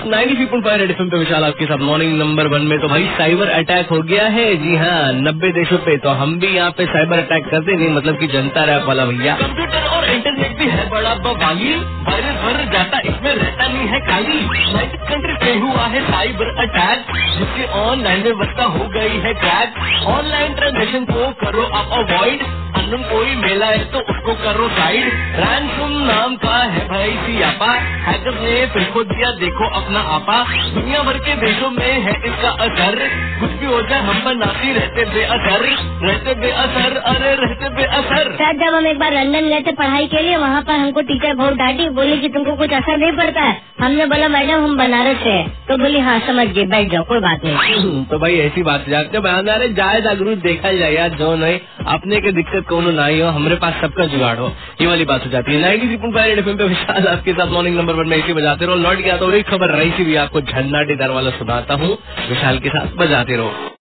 93.5 red FM पे विशाल आपके साथ मॉर्निंग नंबर 1 में। तो भाई साइबर अटैक हो गया है, जी हाँ 90 देशों पे। तो हम भी यहाँ पे साइबर अटैक करते नहीं, मतलब कि जनता रैप वाला भैया। कंप्यूटर और इंटरनेट भी है बड़ा बवाली, वायरस भर जाता इसमें रहता नहीं है खाली। 90 कंट्री पे हुआ है साइबर अटैक, जिसके ऑनलाइन व्यवस्था हो गई है क्रैक। ऑनलाइन ट्रांजेक्शन को करो आप अवॉइड, अननोन कोई मेला है तो उसको करो साइड। रैंसम नाम का है भाई सियापा, हैकर ने फिर को दिया देखो अपना आपा। दुनिया भर के देशों में है इसका असर, कुछ भी हो जाए हम बनाती रहते बेअसर, रहते बेअसर, अरे रहते बेअसर। सर जब हम एक बार लंदन गए थे पढ़ाई के लिए, वहाँ पर हमको टीचर बहुत डांटी, बोली कि तुमको कुछ असर नहीं पड़ता है। हमने बोला मैडम हम बनारस से, तो बोली हाँ समझ गए, बैठ जाओ कोई बात नहीं। तो भाई ऐसी बात जाते बयान अरे जाए जागरू देखा जाए यार, जो नहीं अपने के दिक्कत कोनो ना ही हो, हमारे पास सबका जुगाड़ हो, ये वाली बात हो जाती है। 93.5 रेड एफएम पे विशाल आपके साथ मॉर्निंग नंबर 1 में इसी बजाते रहो। लौट गया तो एक खबर रही सी भी आपको झन्नाटीदार वाला सुनाता हूँ, विशाल के साथ बजाते रहो।